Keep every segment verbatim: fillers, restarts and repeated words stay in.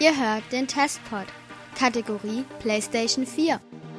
Ihr hört den Testpod, Kategorie PlayStation vier.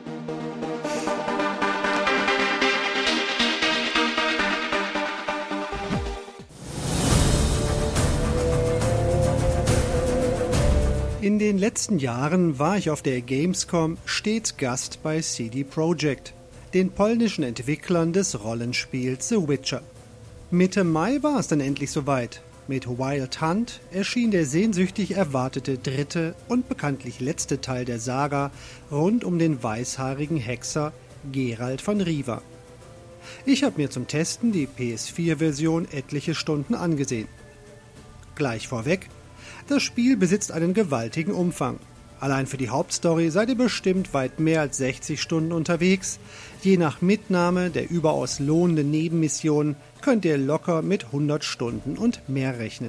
In den letzten Jahren war ich auf der Gamescom stets Gast bei C D Projekt, den polnischen Entwicklern des Rollenspiels The Witcher. Mitte Mai war es dann endlich soweit. Mit Wild Hunt erschien der sehnsüchtig erwartete dritte und bekanntlich letzte Teil der Saga rund um den weißhaarigen Hexer Geralt von Riva. Ich habe mir zum Testen die P S vier Version etliche Stunden angesehen. Gleich vorweg: Das Spiel besitzt einen gewaltigen Umfang. Allein für die Hauptstory seid ihr bestimmt weit mehr als sechzig Stunden unterwegs. Je nach Mitnahme der überaus lohnenden Nebenmissionen könnt ihr locker mit hundert Stunden und mehr rechnen.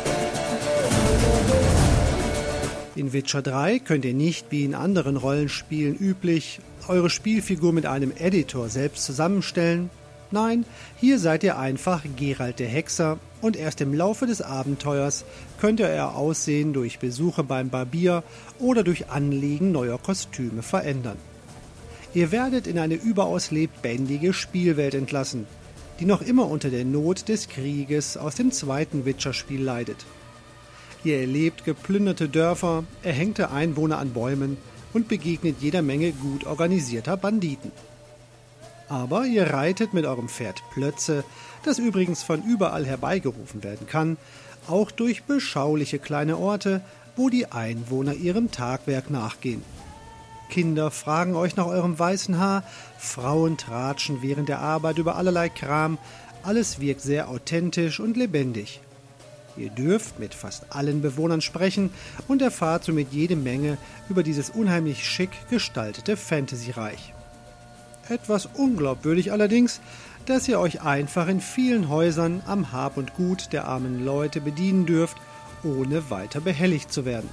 In Witcher drei könnt ihr nicht, wie in anderen Rollenspielen üblich, eure Spielfigur mit einem Editor selbst zusammenstellen. Nein, hier seid ihr einfach Geralt der Hexer und erst im Laufe des Abenteuers könnt ihr euer Aussehen durch Besuche beim Barbier oder durch Anlegen neuer Kostüme verändern. Ihr werdet in eine überaus lebendige Spielwelt entlassen, die noch immer unter der Not des Krieges aus dem zweiten Witcher-Spiel leidet. Ihr erlebt geplünderte Dörfer, erhängte Einwohner an Bäumen und begegnet jeder Menge gut organisierter Banditen. Aber ihr reitet mit eurem Pferd Plötze, das übrigens von überall herbeigerufen werden kann, auch durch beschauliche kleine Orte, wo die Einwohner ihrem Tagwerk nachgehen. Kinder fragen euch nach eurem weißen Haar, Frauen tratschen während der Arbeit über allerlei Kram, alles wirkt sehr authentisch und lebendig. Ihr dürft mit fast allen Bewohnern sprechen und erfahrt somit jede Menge über dieses unheimlich schick gestaltete Fantasy-Reich. Etwas unglaubwürdig allerdings, dass ihr euch einfach in vielen Häusern am Hab und Gut der armen Leute bedienen dürft, ohne weiter behelligt zu werden.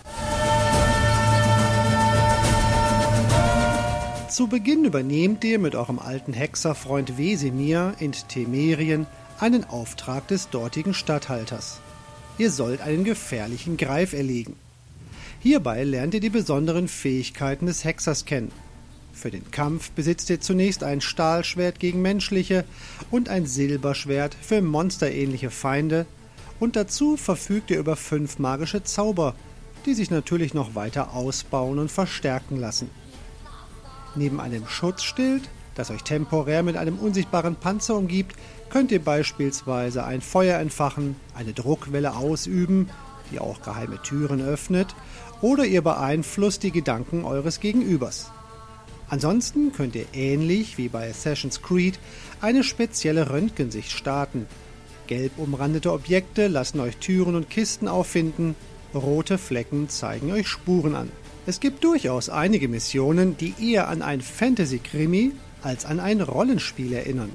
Zu Beginn übernehmt ihr mit eurem alten Hexerfreund Wesemir in Temerien einen Auftrag des dortigen Statthalters. Ihr sollt einen gefährlichen Greif erlegen. Hierbei lernt ihr die besonderen Fähigkeiten des Hexers kennen. Für den Kampf besitzt ihr zunächst ein Stahlschwert gegen menschliche und ein Silberschwert für monsterähnliche Feinde und dazu verfügt ihr über fünf magische Zauber, die sich natürlich noch weiter ausbauen und verstärken lassen. Neben einem Schutzschild, das euch temporär mit einem unsichtbaren Panzer umgibt, könnt ihr beispielsweise ein Feuer entfachen, eine Druckwelle ausüben, die auch geheime Türen öffnet, oder ihr beeinflusst die Gedanken eures Gegenübers. Ansonsten könnt ihr ähnlich wie bei Assassin's Creed eine spezielle Röntgensicht starten. Gelb umrandete Objekte lassen euch Türen und Kisten auffinden, rote Flecken zeigen euch Spuren an. Es gibt durchaus einige Missionen, die eher an ein Fantasy-Krimi als an ein Rollenspiel erinnern.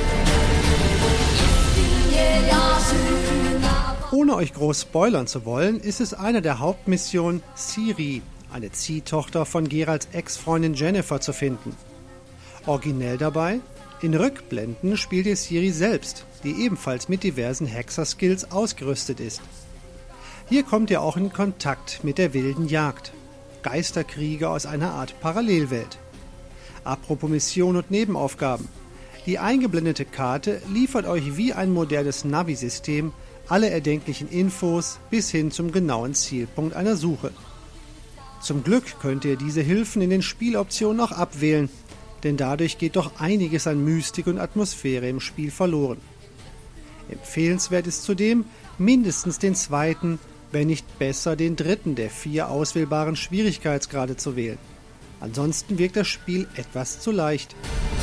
Ohne euch groß spoilern zu wollen, ist es eine der Hauptmissionen, Ciri, eine Ziehtochter von Geralts Ex-Freundin Jennifer, zu finden. Originell dabei: in Rückblenden spielt ihr Ciri selbst, die ebenfalls mit diversen Hexer-Skills ausgerüstet ist. Hier kommt ihr auch in Kontakt mit der wilden Jagd. Geisterkrieger aus einer Art Parallelwelt. Apropos Mission und Nebenaufgaben. Die eingeblendete Karte liefert euch wie ein modernes Navi-System alle erdenklichen Infos bis hin zum genauen Zielpunkt einer Suche. Zum Glück könnt ihr diese Hilfen in den Spieloptionen auch abwählen, denn dadurch geht doch einiges an Mystik und Atmosphäre im Spiel verloren. Empfehlenswert ist zudem, mindestens den zweiten, wenn nicht besser den dritten der vier auswählbaren Schwierigkeitsgrade zu wählen. Ansonsten wirkt das Spiel etwas zu leicht.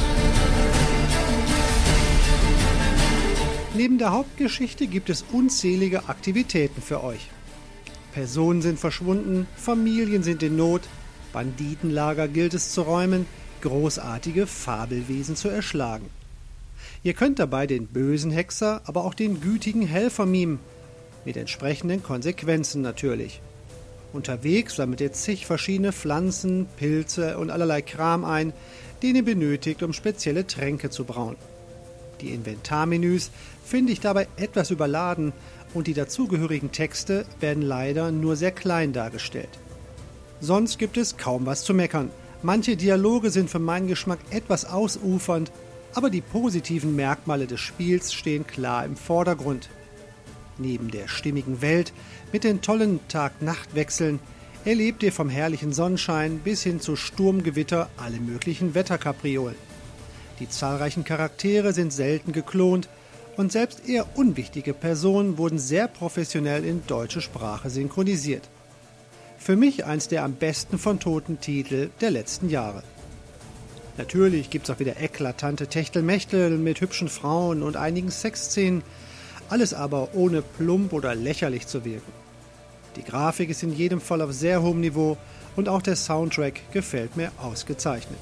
Neben der Hauptgeschichte gibt es unzählige Aktivitäten für euch. Personen sind verschwunden, Familien sind in Not, Banditenlager gilt es zu räumen, großartige Fabelwesen zu erschlagen. Ihr könnt dabei den bösen Hexer, aber auch den gütigen Helfer mimen, mit entsprechenden Konsequenzen natürlich. Unterwegs sammelt ihr zig verschiedene Pflanzen, Pilze und allerlei Kram ein, den ihr benötigt, um spezielle Tränke zu brauen. Die Inventarmenüs finde ich dabei etwas überladen und die dazugehörigen Texte werden leider nur sehr klein dargestellt. Sonst gibt es kaum was zu meckern. Manche Dialoge sind für meinen Geschmack etwas ausufernd, aber die positiven Merkmale des Spiels stehen klar im Vordergrund. Neben der stimmigen Welt mit den tollen Tag-Nacht-Wechseln erlebt ihr vom herrlichen Sonnenschein bis hin zu Sturmgewitter alle möglichen Wetterkapriolen. Die zahlreichen Charaktere sind selten geklont und selbst eher unwichtige Personen wurden sehr professionell in deutsche Sprache synchronisiert. Für mich eins der am besten von Toten Titel der letzten Jahre. Natürlich gibt's auch wieder eklatante Techtelmechtel mit hübschen Frauen und einigen Sexszenen, alles aber ohne plump oder lächerlich zu wirken. Die Grafik ist in jedem Fall auf sehr hohem Niveau und auch der Soundtrack gefällt mir ausgezeichnet.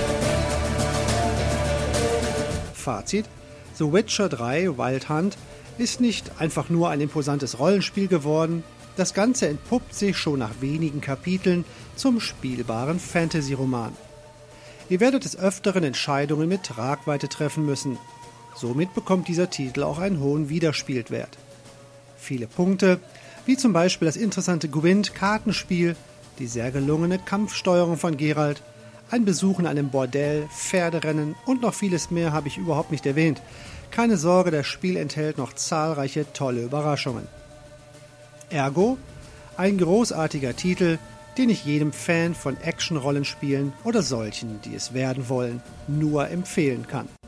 Fazit: The Witcher drei Wild Hunt ist nicht einfach nur ein imposantes Rollenspiel geworden, das Ganze entpuppt sich schon nach wenigen Kapiteln zum spielbaren Fantasy-Roman. Ihr werdet des Öfteren Entscheidungen mit Tragweite treffen müssen. Somit bekommt dieser Titel auch einen hohen Wiederspielwert. Viele Punkte, wie zum Beispiel das interessante Gwent-Kartenspiel, die sehr gelungene Kampfsteuerung von Geralt, ein Besuch in einem Bordell, Pferderennen und noch vieles mehr habe ich überhaupt nicht erwähnt. Keine Sorge, das Spiel enthält noch zahlreiche tolle Überraschungen. Ergo, ein großartiger Titel, den ich jedem Fan von Action-Rollenspielen oder solchen, die es werden wollen, nur empfehlen kann.